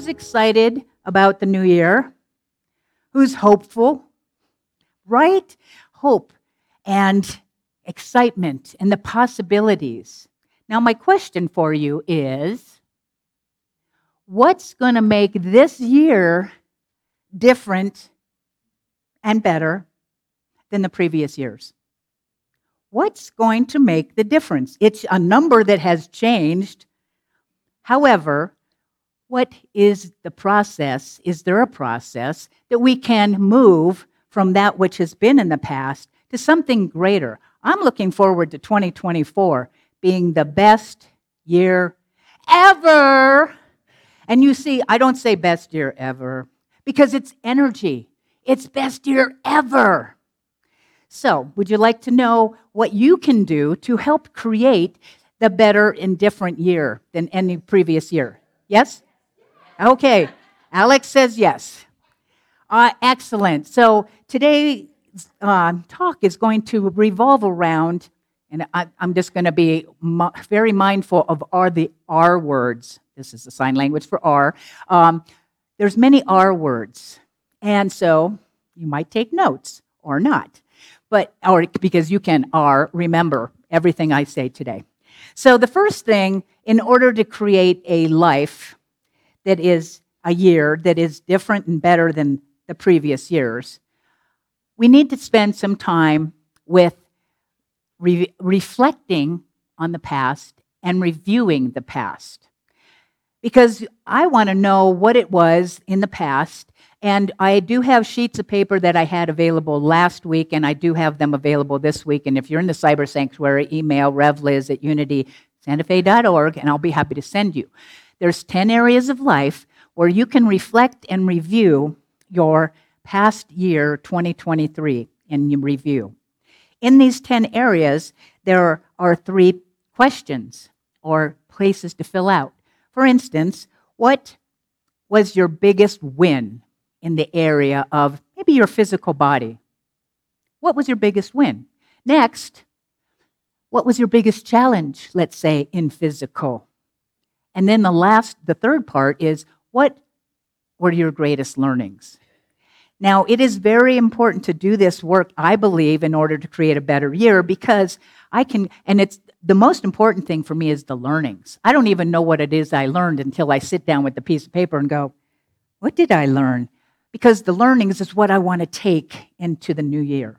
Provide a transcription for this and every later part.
Who's excited about the new year? Who's hopeful? Right? Hope and excitement and the possibilities. Now, my question for you is, what's going to make this year different and better than the previous years? What's going to make the difference? It's a number that has changed. However, what is the process? Is there a process that we can move from that which has been in the past to something greater? I'm looking forward to 2024 being the best year ever. And you see, I don't say best year ever because it's energy. It's best year ever. So, would you like to know what you can do to help create the better and different year than any previous year? Yes? Okay. Alex says yes. Excellent. So, today's talk is going to revolve around, and I'm just going to be very mindful of the R words. This is the sign language for R. There's many R words. And so, you might take notes or not. Or because you can remember everything I say today. So the first thing, in order to create a life that is a year that is different and better than the previous years, we need to spend some time with reflecting on the past and reviewing the past. Because I want to know what it was in the past. And I do have sheets of paper that I had available last week, and I do have them available this week. And if you're in the Cyber Sanctuary, email revliz@unitysantafe.org, and I'll be happy to send you. There's 10 areas of life where you can reflect and review your past year, 2023, in review. In these 10 areas, there are 3 questions or places to fill out. For instance, what was your biggest win in the area of maybe your physical body? What was your biggest win? Next, what was your biggest challenge, let's say, in physical? And then the third part is, what were your greatest learnings? Now, it is very important to do this work, I believe, in order to create a better year, because it's the most important thing for me is the learnings. I don't even know what it is I learned until I sit down with the piece of paper and go, what did I learn? Because the learnings is what I want to take into the new year.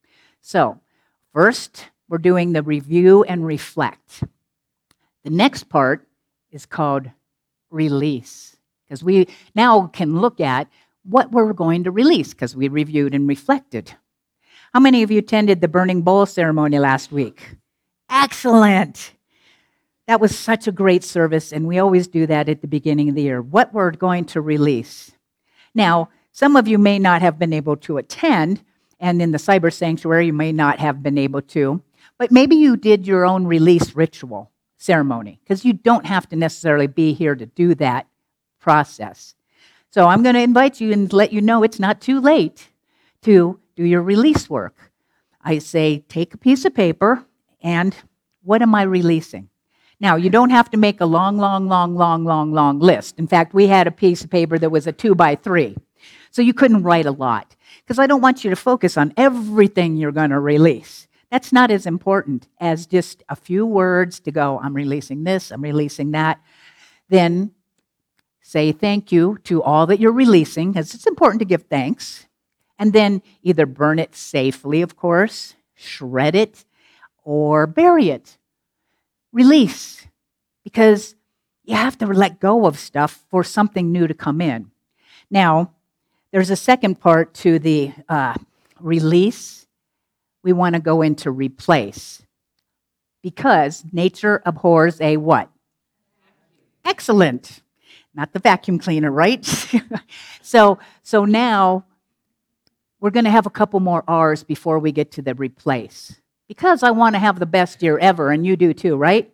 So, first, we're doing the review and reflect. The next part is called release, because we now can look at what we're going to release, because we reviewed and reflected. How many of you attended the burning bowl ceremony last week? Excellent. That was such a great service, and we always do that at the beginning of the year. What we're going to release. Now, some of you may not have been able to attend, and in the Cyber Sanctuary, you may not have been able to, but maybe you did your own release ritual ceremony, because you don't have to necessarily be here to do that process. So I'm going to invite you and let you know it's not too late to do your release work. I say, take a piece of paper, and what am I releasing? Now, you don't have to make a long list. In fact, we had a piece of paper that was a 2x3, so you couldn't write a lot, because I don't want you to focus on everything you're going to release. That's not as important as just a few words to go, I'm releasing this, I'm releasing that. Then say thank you to all that you're releasing, because it's important to give thanks. And then either burn it safely, of course, shred it, or bury it. Release, because you have to let go of stuff for something new to come in. Now, there's a second part to the release. We want to go into replace, because nature abhors a what? Excellent. Not the vacuum cleaner, right? So now we're going to have a couple more R's before we get to the replace. Because I want to have the best year ever, and you do too, right?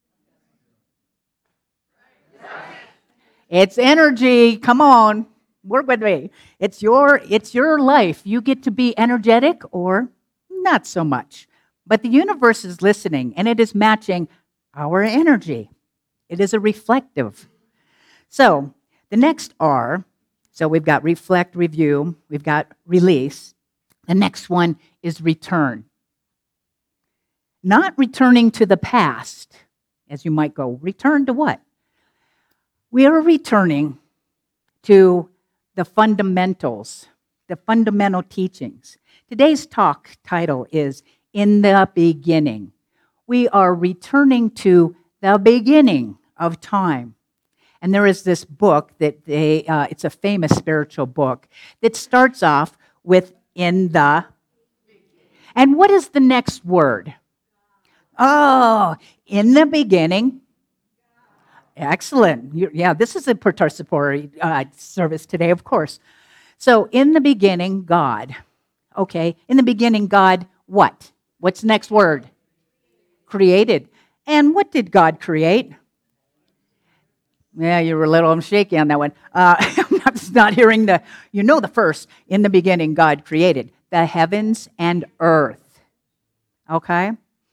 It's energy. Come on. Work with me. It's your life. You get to be energetic or not so much. But the universe is listening, and it is matching our energy. It is a reflective. So, The next R, so we've got reflect, review, we've got release. The next one is return. Not returning to the past, as you might go. Return to what? We are returning to the fundamentals, the fundamental teachings. Today's talk title is In the Beginning. We are returning to the beginning of time. And there is this book that it's a famous spiritual book that starts off with in the. And what is the next word? Oh, in the beginning. Excellent. Yeah, this is a participatory service today, of course. So, in the beginning, God. Okay, in the beginning, God, what? What's the next word? Created. And what did God create? Yeah, you were a little shaky on that one. I'm not hearing the first. In the beginning, God created the heavens and earth. Okay?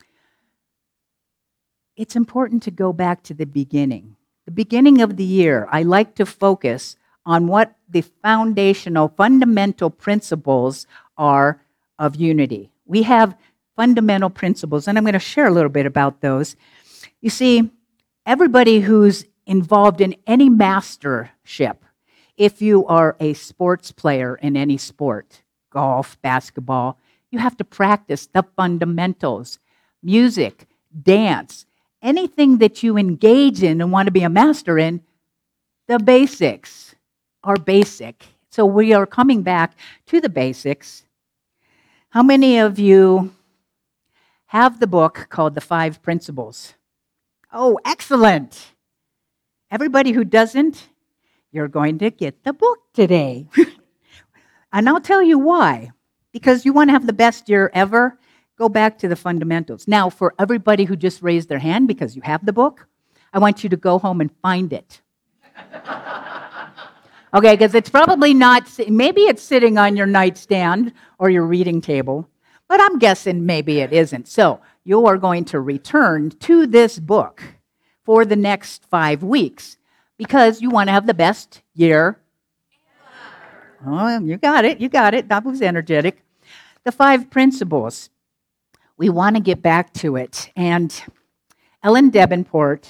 It's important to go back to the beginning. The beginning of the year, I like to focus on what the foundational, fundamental principles are of unity. We have fundamental principles, and I'm going to share a little bit about those. You see, everybody who's involved in any mastership, if you are a sports player in any sport, golf, basketball, you have to practice the fundamentals, music, dance, anything that you engage in and want to be a master in, the basics are basic. So we are coming back to the basics. How many of you have the book called The 5 Principles? Oh, excellent. Everybody who doesn't, you're going to get the book today. And I'll tell you why. Because you want to have the best year ever, go back to the fundamentals. Now, for everybody who just raised their hand because you have the book, I want you to go home and find it. Okay, because it's probably not, maybe it's sitting on your nightstand or your reading table, but I'm guessing maybe it isn't. So you are going to return to this book for the next 5 weeks because you want to have the best year. Oh, you got it. That was energetic. The 5 principles. We want to get back to it. And Ellen Davenport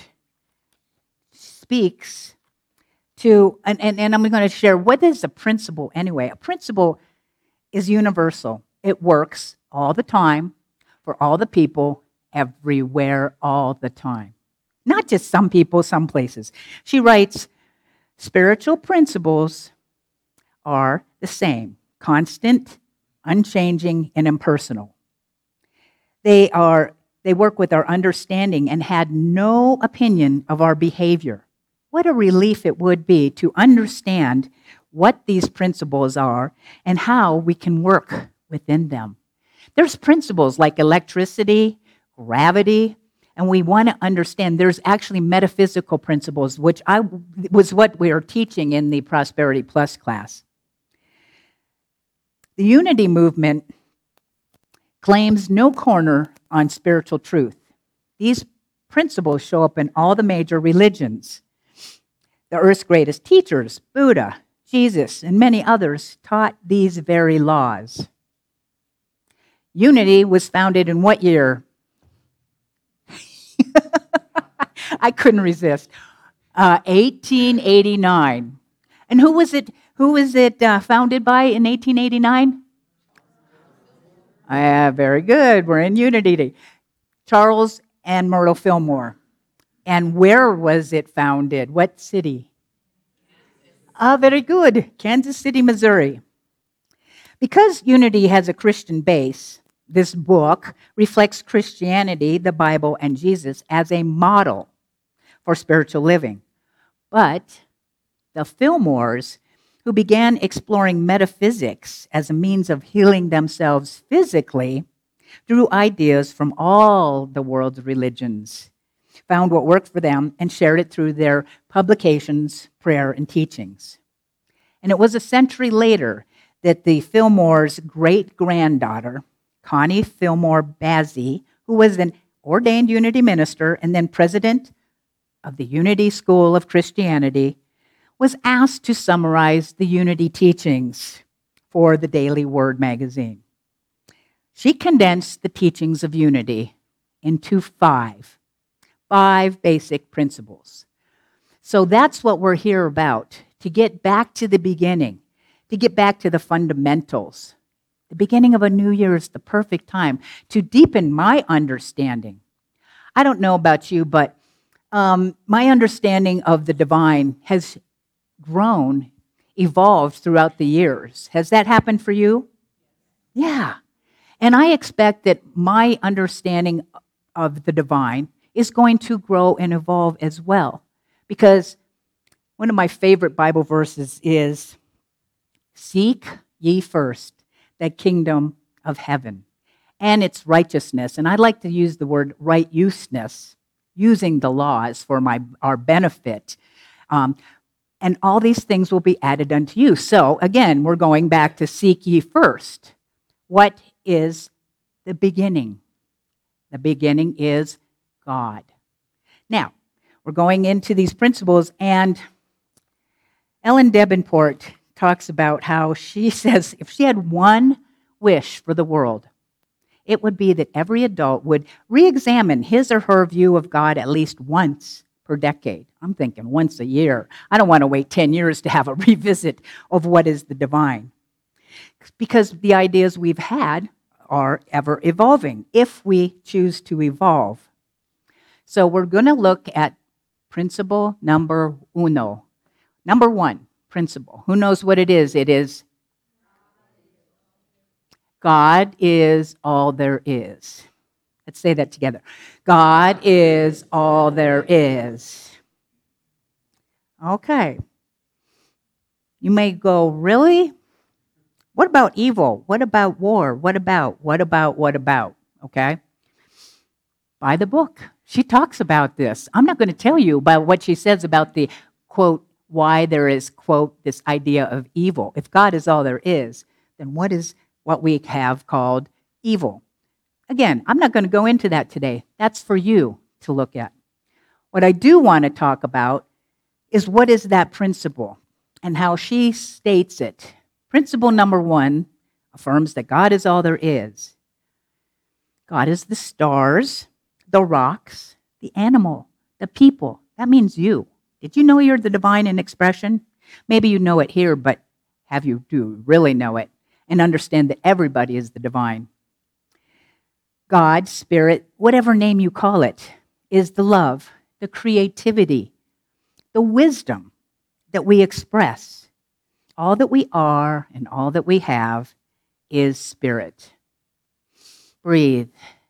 speaks to, and I'm going to share, what is a principle anyway? A principle is universal. It works all the time, for all the people, everywhere, all the time. Not just some people, some places. She writes, spiritual principles are the same, constant, unchanging, and impersonal. They work with our understanding and had no opinion of our behavior. What a relief it would be to understand what these principles are and how we can work within them. There's principles like electricity, gravity, and we want to understand there's actually metaphysical principles, which was what we are teaching in the Prosperity Plus class. The unity movement claims no corner on spiritual truth. These principles show up in all the major religions. The earth's greatest teachers, Buddha, Jesus, and many others, taught these very laws. Unity was founded in what year? I couldn't resist. 1889. And who was it founded by in 1889? Very good. We're in unity. Charles and Myrtle Fillmore. And where was it founded? What city? Very good. Kansas City, Missouri. Because unity has a Christian base, this book reflects Christianity, the Bible, and Jesus as a model for spiritual living. But the Fillmores, who began exploring metaphysics as a means of healing themselves physically, drew ideas from all the world's religions, found what worked for them, and shared it through their publications, prayer, and teachings. And it was a century later that the Fillmores' great-granddaughter, Connie Fillmore Bazzi, who was an ordained Unity minister and then president of the Unity School of Christianity, was asked to summarize the Unity teachings for the Daily Word magazine. She condensed the teachings of unity into five basic principles. So that's what we're here about, to get back to the beginning, to get back to the fundamentals. The beginning of a new year is the perfect time to deepen my understanding. I don't know about you, but my understanding of the divine has grown, evolved throughout the years. Has that happened for you? Yeah. And I expect that my understanding of the divine is going to grow and evolve as well. Because one of my favorite Bible verses is, "Seek ye first the kingdom of heaven and its righteousness." And I like to use the word righteousness, using the laws for our benefit. And all these things will be added unto you. So again, we're going back to seek ye first. What is the beginning? The beginning is God. Now, we're going into these principles, and Ellen Davenport talks about how she says if she had one wish for the world, it would be that every adult would re-examine his or her view of God at least once per decade. I'm thinking once a year. I don't want to wait 10 years to have a revisit of what is the divine. Because the ideas we've had are ever evolving if we choose to evolve. So we're going to look at principle number uno. Number one principle. Who knows what it is? It is God is all there is. Let's say that together. God is all there is. Okay. You may go, really? What about evil? What about war? What about? Okay? By the book. She talks about this. I'm not going to tell you about what she says about the, quote, why there is, quote, this idea of evil. If God is all there is, then what is what we have called evil? Again, I'm not going to go into that today. That's for you to look at. What I do want to talk about is what is that principle and how she states it. Principle number one affirms that God is all there is. God is the stars, the rocks, the animal, the people. That means you. Did you know you're the divine in expression? Maybe you know it here, but do you really know it and understand that everybody is the divine? God, Spirit, whatever name you call it, is the love, the creativity, the wisdom that we express. All that we are and all that we have is spirit. Breathe.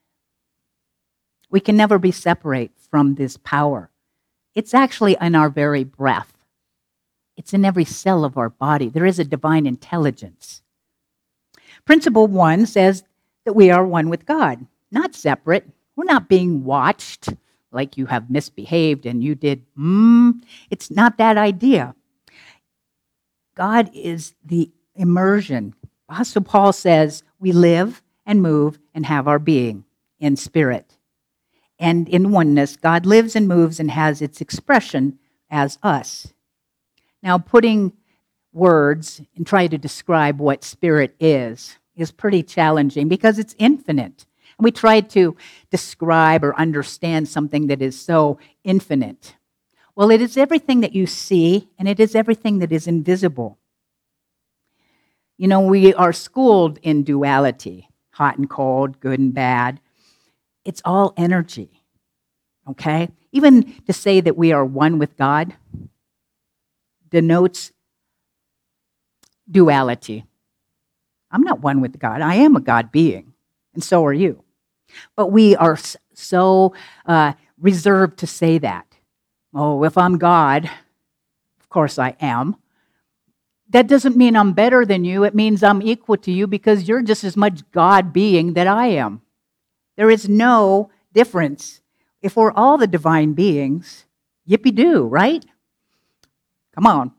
We can never be separate from this power. It's actually in our very breath. It's in every cell of our body. There is a divine intelligence. Principle one says that we are one with God, not separate. We're not being watched like you have misbehaved and you did, It's not that idea. God is the immersion. Apostle Paul says we live and move and have our being in spirit. And in oneness, God lives and moves and has its expression as us. Now, putting words and trying to describe what spirit is pretty challenging because it's infinite. And we try to describe or understand something that is so infinite. Well, it is everything that you see, and it is everything that is invisible. You know, we are schooled in duality, hot and cold, good and bad. It's all energy, okay? Even to say that we are one with God denotes duality. I'm not one with God. I am a God being, and so are you. But we are so reserved to say that. Oh, if I'm God, of course I am. That doesn't mean I'm better than you. It means I'm equal to you because you're just as much God being that I am. There is no difference. If we're all the divine beings, yippee-doo, right? Come on.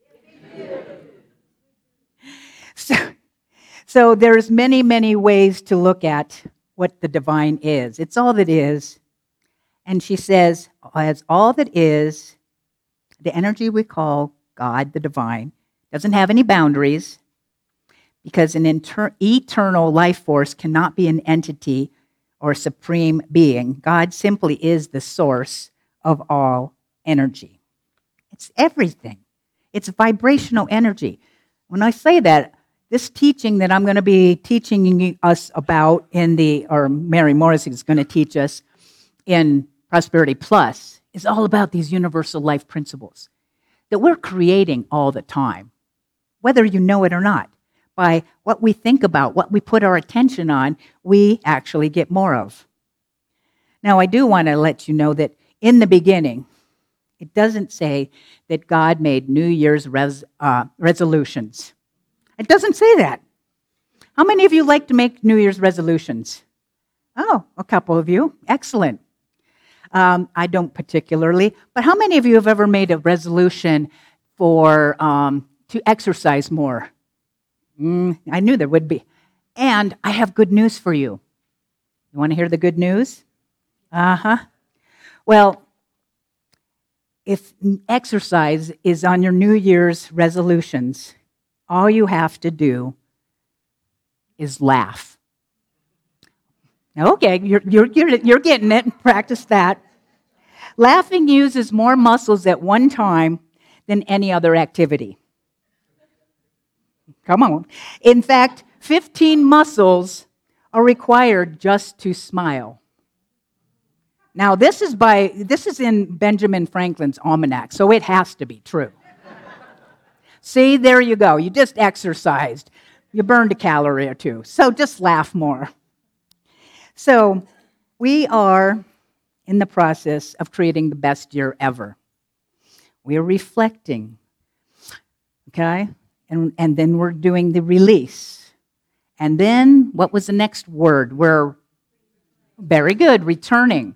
So there's many, many ways to look at what the divine is. It's all that is. And she says, as all that is, the energy we call God, the divine, doesn't have any boundaries because an eternal life force cannot be an entity or supreme being. God simply is the source of all energy. It's everything. It's vibrational energy. When I say that, this teaching that I'm going to be teaching us about or Mary Morrissey is going to teach us in Prosperity Plus, is all about these universal life principles that we're creating all the time, whether you know it or not. By what we think about, what we put our attention on, we actually get more of. Now, I do want to let you know that in the beginning, it doesn't say that God made New Year's resolutions. It doesn't say that. How many of you like to make New Year's resolutions? Oh, a couple of you. Excellent. I don't particularly, but how many of you have ever made a resolution to exercise more? I knew there would be. And I have good news for you. You want to hear the good news? Well, if exercise is on your New Year's resolutions, all you have to do is laugh. Okay, you're getting it. Practice that. Laughing uses more muscles at one time than any other activity. Come on. In fact, 15 muscles are required just to smile. Now, this is in Benjamin Franklin's almanac, so it has to be true. See, there you go. You just exercised. You burned a calorie or two. So just laugh more. So we are in the process of creating the best year ever. We are reflecting, okay? And then we're doing the release. And then, what was the next word? We're, very good, returning.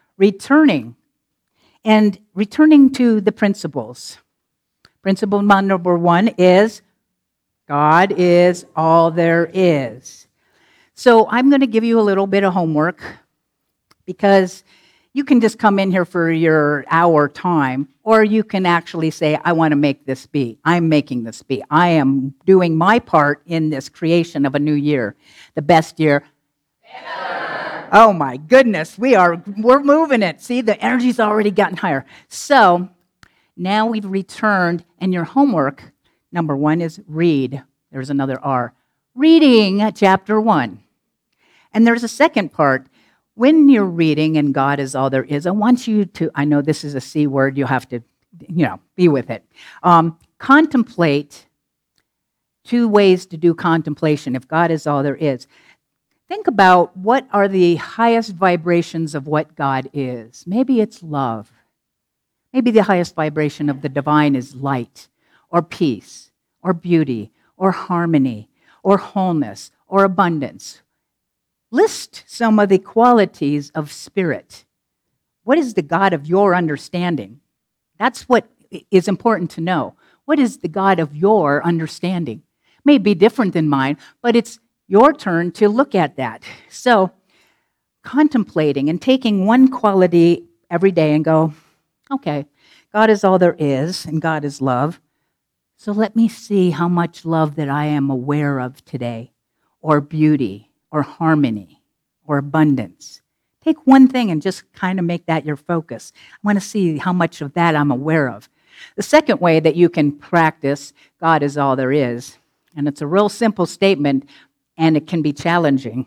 And returning to the principles. Principle number 1 is, God is all there is. So I'm going to give you a little bit of homework because you can just come in here for your hour time, or you can actually say, I want to make this be. I'm making this be. I am doing my part in this creation of a new year, the best year ever. Oh my goodness, we're moving it. See, the energy's already gotten higher. So now we've returned, and your homework, number 1 is read. There's another R. Reading chapter 1. And there's a second part. When you're reading and God is all there is, I want you to, I know this is a C word, you have to, be with it. Contemplate. 2 ways to do contemplation, if God is all there is. Think about what are the highest vibrations of what God is. Maybe it's love. Maybe the highest vibration of the divine is light, or peace, or beauty, or harmony, or wholeness, or abundance. List some of the qualities of spirit. What is the God of your understanding? That's what is important to know. What is the God of your understanding? May be different than mine, but it's your turn to look at that. So, contemplating and taking one quality every day and go, okay, God is all there is, and God is love. So let me see how much love that I am aware of today, or beauty, or harmony, or abundance. Take one thing and just kind of make that your focus. I want to see how much of that I'm aware of. The second way that you can practice God is all there is, and it's a real simple statement, and it can be challenging.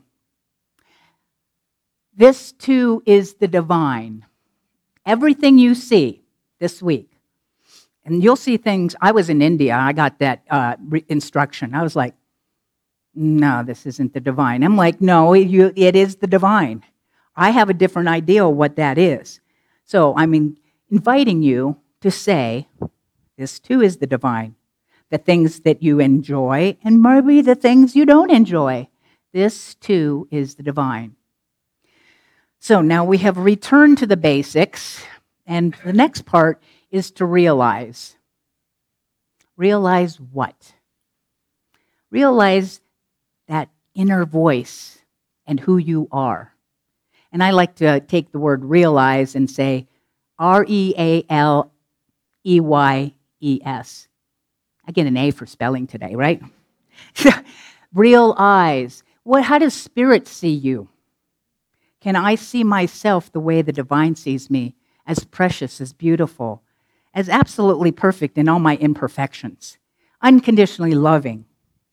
This too is the divine. Everything you see this week, and you'll see things. I was in India. I got that instruction. I was like, no, this isn't the divine. I'm like, no, it is the divine. I have a different idea of what that is. So I'm inviting you to say, this too is the divine. The things that you enjoy, and maybe the things you don't enjoy. This too is the divine. So now we have returned to the basics, and the next part is to realize. Realize what? Realize that inner voice and who you are. And I like to take the word realize and say R-E-A-L-E-Y-E-Z-E. E-S. I get an A for spelling today, right? Real eyes. How does Spirit see you? Can I see myself the way the divine sees me, as precious, as beautiful, as absolutely perfect in all my imperfections, unconditionally loving?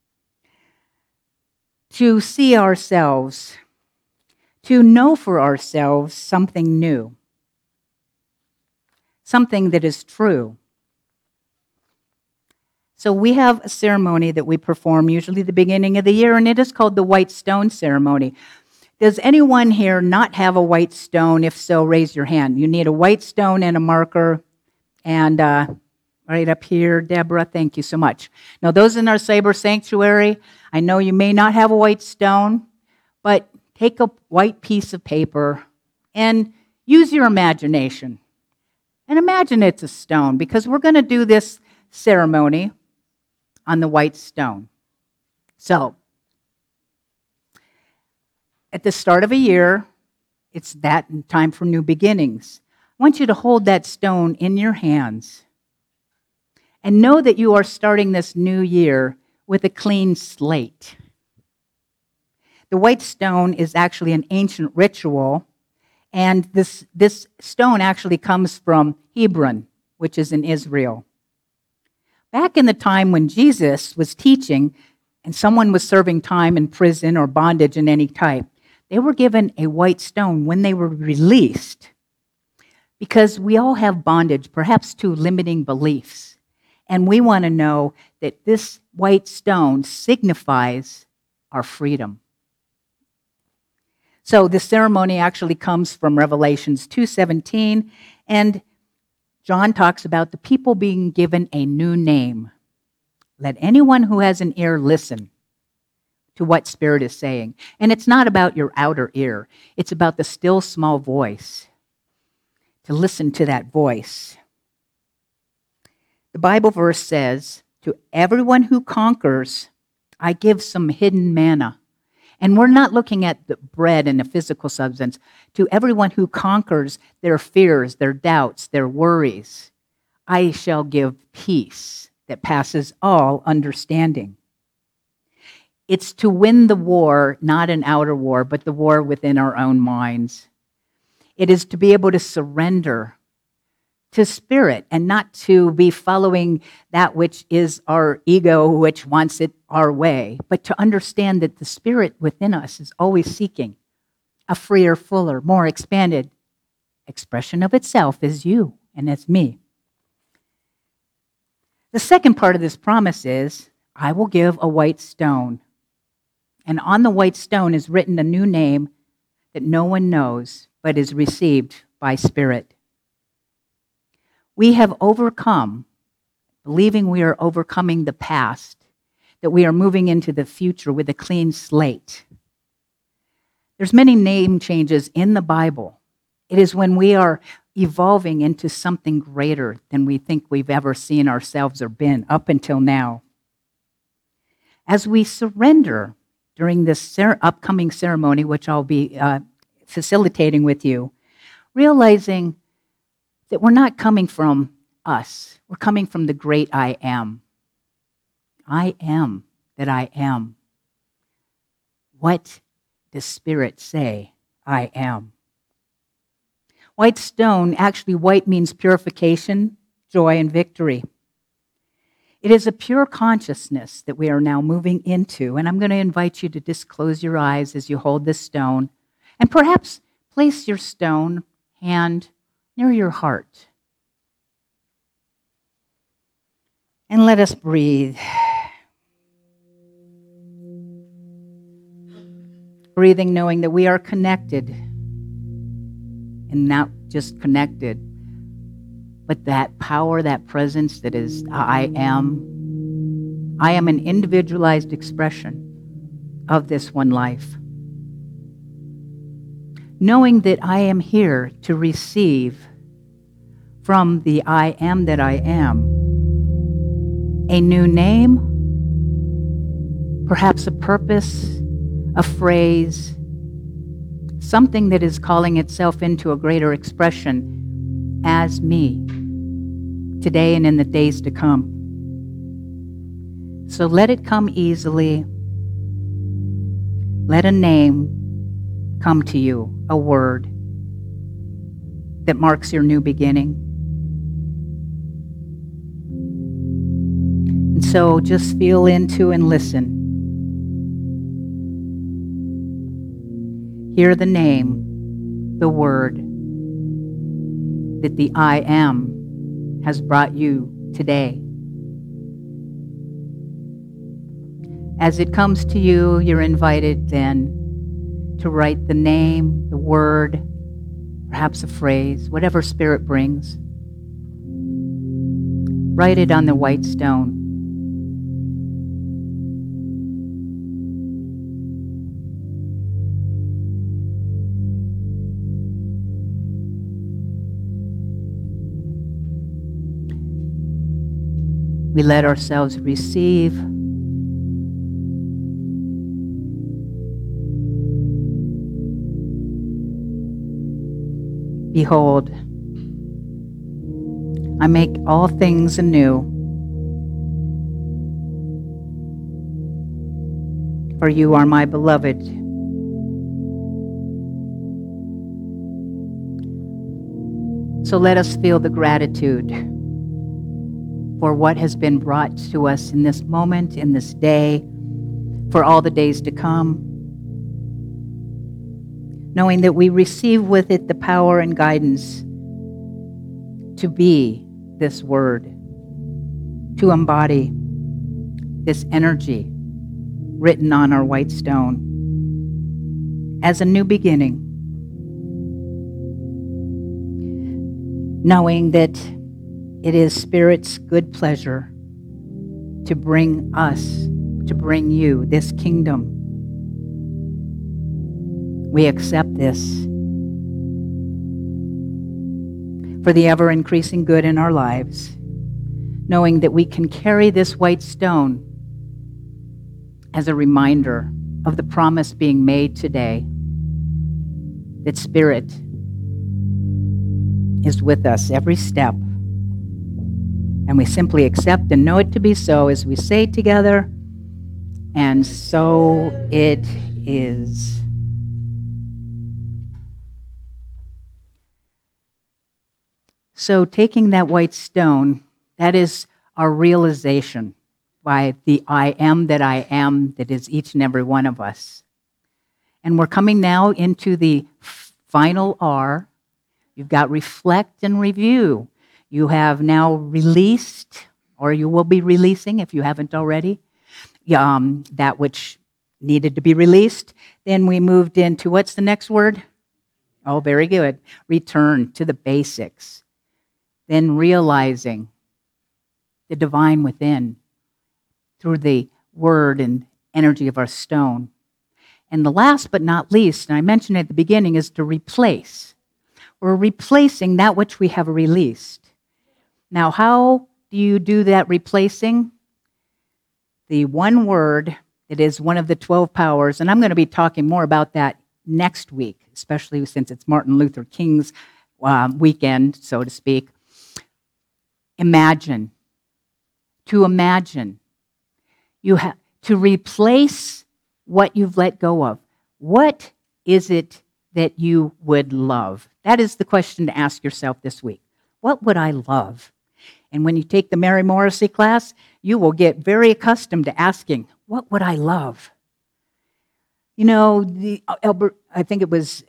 To see ourselves, to know for ourselves something new, something that is true. So we have a ceremony that we perform usually at the beginning of the year, and it is called the White Stone Ceremony. Does anyone here not have a white stone? If so, raise your hand. You need a white stone and a marker. And right up here, Deborah, thank you so much. Now, those in our Sabre Sanctuary, I know you may not have a white stone, but take a white piece of paper and use your imagination. And imagine it's a stone, because we're going to do this ceremony on the white stone. So, at the start of a year, it's that time for new beginnings. I want you to hold that stone in your hands and know that you are starting this new year with a clean slate. The white stone is actually an ancient ritual, and this stone actually comes from Hebron, which is in Israel. Back in the time when Jesus was teaching and someone was serving time in prison or bondage in any type, they were given a white stone when they were released, because we all have bondage, perhaps to limiting beliefs. And we want to know that this white stone signifies our freedom. So the ceremony actually comes from Revelations 2:17, and John talks about the people being given a new name. Let anyone who has an ear listen to what Spirit is saying. And it's not about your outer ear. It's about the still small voice. To listen to that voice. The Bible verse says, to everyone who conquers, I give some hidden manna. And we're not looking at the bread and the physical substance. To everyone who conquers their fears, their doubts, their worries, I shall give peace that passes all understanding. It's to win the war, not an outer war, but the war within our own minds. It is to be able to surrender to Spirit and not to be following that which is our ego, which wants it our way, but to understand that the Spirit within us is always seeking a freer, fuller, more expanded expression of itself as you and as me. The second part of this promise is, I will give a white stone. And on the white stone is written a new name that no one knows, but is received by Spirit. We have overcome, believing we are overcoming the past, that we are moving into the future with a clean slate. There's many name changes in the Bible. It is when we are evolving into something greater than we think we've ever seen ourselves or been up until now. As we surrender during this upcoming ceremony, which I'll be facilitating with you, realizing that we're not coming from us. We're coming from the great I am. I am that I am. What does Spirit say I am? White stone, actually white means purification, joy, and victory. It is a pure consciousness that we are now moving into, and I'm going to invite you to just close your eyes as you hold this stone, and perhaps place your stone hand near your heart. And let us breathe. Breathing, knowing that we are connected, and not just connected, but that power, that presence that is I am. I am an individualized expression of this one life. Knowing that I am here to receive from the I am that I am a new name, perhaps a purpose, a phrase, something that is calling itself into a greater expression as me. today and in the days to come. So let it come easily. Let a name come to you, a word that marks your new beginning. And so just feel into and listen. Hear the name, the word that the I am has brought you today. As it comes to you, you're invited then to write the name, the word, perhaps a phrase, whatever Spirit brings. Write it on the white stone. We let ourselves receive. Behold, I make all things anew. For you are my beloved. So let us feel the gratitude for what has been brought to us in this moment, in this day, for all the days to come, knowing that we receive with it the power and guidance to be this word, to embody this energy written on our white stone as a new beginning, knowing that it is Spirit's good pleasure to bring us, to bring you this kingdom. We accept this for the ever-increasing good in our lives, knowing that we can carry this white stone as a reminder of the promise being made today that Spirit is with us every step. And we simply accept and know it to be so as we say together, and so it is. So taking that white stone, that is our realization by the I am that is each and every one of us. And we're coming now into the final R. You've got reflect and review. You have now released, or you will be releasing if you haven't already, that which needed to be released. Then we moved into, what's the next word? Oh, very good. Return to the basics. Then realizing the divine within through the word and energy of our stone. And the last but not least, and I mentioned at the beginning, is to replace. We're replacing that which we have released. Now, how do you do that replacing? The one word that is one of the 12 powers, and I'm going to be talking more about that next week, especially since it's Martin Luther King's weekend, so to speak. Imagine. To imagine. You have to replace what you've let go of. What is it that you would love? That is the question to ask yourself this week. What would I love? And when you take the Mary Morrissey class, you will get very accustomed to asking, what would I love? You know, I think it was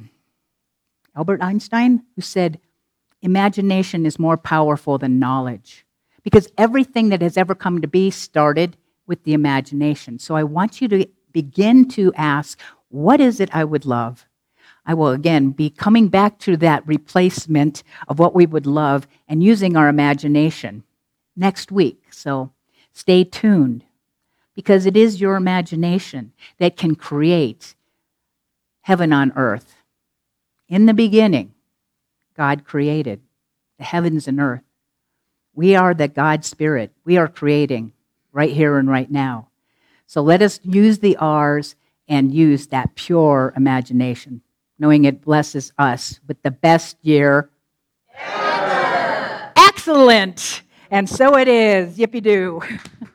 Albert Einstein who said, imagination is more powerful than knowledge. Because everything that has ever come to be started with the imagination. So I want you to begin to ask, what is it I would love? I will again be coming back to that replacement of what we would love and using our imagination next week. So stay tuned, because it is your imagination that can create heaven on earth. In the beginning, God created the heavens and earth. We are the God Spirit. We are creating right here and right now. So let us use the R's and use that pure imagination, knowing it blesses us with the best year ever. Excellent. agreement. And so it is. Yippee-doo.